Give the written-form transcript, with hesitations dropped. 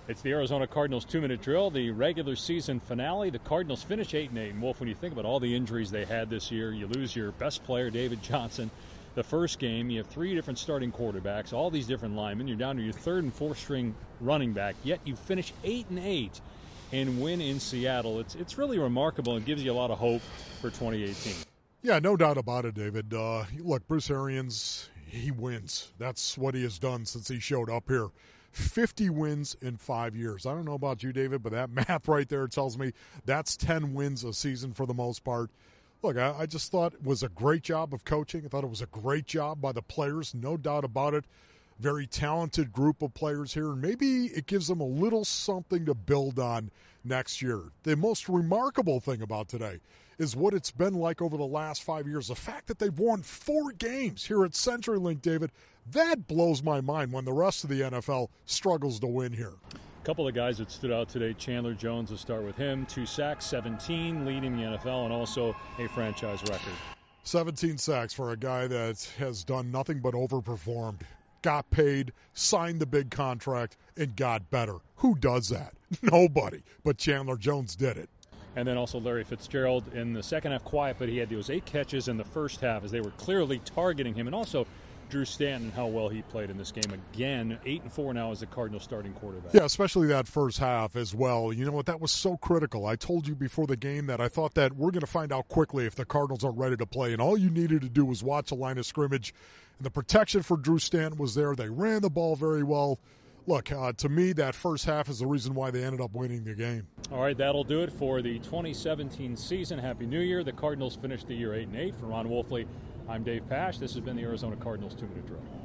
It's the Arizona Cardinals 2-minute drill, the regular season finale. The Cardinals finish 8-8. And Wolf, when you think about all the injuries they had this year, you lose your best player, David Johnson. The first game, you have three different starting quarterbacks, all these different linemen. You're down to your third and fourth string running back, yet you finish 8-8 and win in Seattle. It's really remarkable and gives you a lot of hope for 2018. Yeah, no doubt about it, David. Look, Bruce Arians, he wins. That's what he has done since he showed up here. 50 wins in 5 years. I don't know about you, David, but that math right there tells me that's 10 wins a season for the most part. Look, I just thought it was a great job of coaching. I thought it was a great job by the players, no doubt about it. Very talented group of players here, and maybe it gives them a little something to build on next year. The most remarkable thing about today is what it's been like over the last 5 years. The fact that they've won 4 games here at CenturyLink, David, that blows my mind when the rest of the NFL struggles to win here. A couple of guys that stood out today. Chandler Jones, we'll start with him. 2 sacks, 17, leading the NFL, and also a franchise record. 17 sacks for a guy that has done nothing but overperformed. Got paid, signed the big contract, and got better. Who does that? Nobody. But Chandler Jones did it. And then also Larry Fitzgerald in the second half, quiet, but he had those 8 catches in the first half as they were clearly targeting him. And also Drew Stanton, how well he played in this game. Again, 8-4 now as the Cardinals starting quarterback. Yeah, especially that first half as well. You know what? That was so critical. I told you before the game that I thought that we're going to find out quickly if the Cardinals are ready to play. And all you needed to do was watch the line of scrimmage. And the protection for Drew Stanton was there. They ran the ball very well. Look, to me, that first half is the reason why they ended up winning the game. All right, that'll do it for the 2017 season. Happy New Year. The Cardinals finished the year 8-8. For Ron Wolfley, I'm Dave Pasch. This has been the Arizona Cardinals 2-minute drill.